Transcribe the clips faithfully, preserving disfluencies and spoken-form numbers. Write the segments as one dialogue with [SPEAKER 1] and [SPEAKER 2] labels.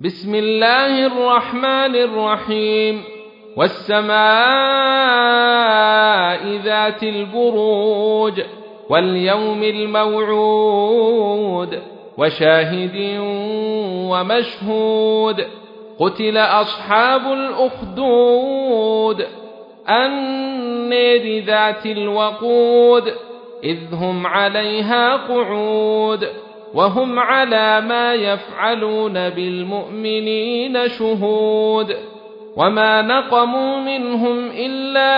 [SPEAKER 1] بسم الله الرحمن الرحيم والسماء ذات البروج واليوم الموعود وشاهد ومشهود قتل أصحاب الأخدود النار ذات الوقود إذ هم عليها قعود وهم على ما يفعلون بالمؤمنين شهود وما نقموا منهم إلا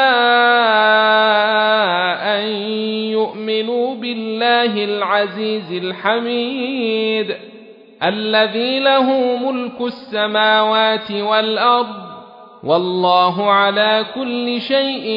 [SPEAKER 1] أن يؤمنوا بالله العزيز الحميد الذي له ملك السماوات والأرض والله على كل شيء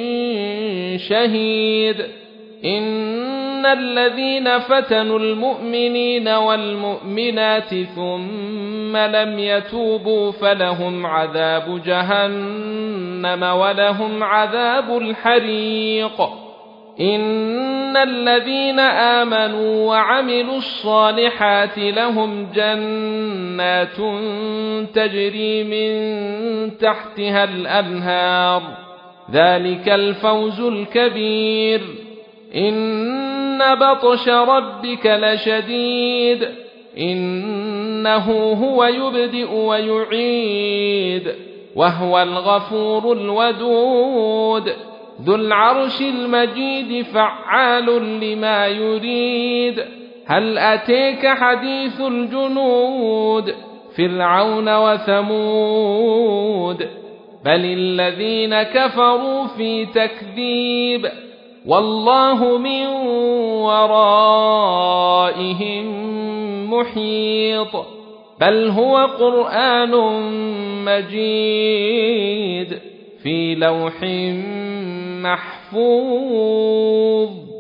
[SPEAKER 1] شهيد إن الذين فتنوا المؤمنين والمؤمنات ثم لم يتوبوا فلهم عذاب جهنم ولهم عذاب الحريق إن الذين آمنوا وعملوا الصالحات لهم جنات تجري من تحتها الأنهار ذلك الفوز الكبير إن بطش ربك لشديد إنه هو يبدئ ويعيد وهو الغفور الودود ذو العرش المجيد فعال لما يريد هل أتيك حديث الجنود فرعون وثمود بل الذين كفروا في تكذيب والله من ورائهم محيط بل هو قرآن مجيد في لوح محفوظ.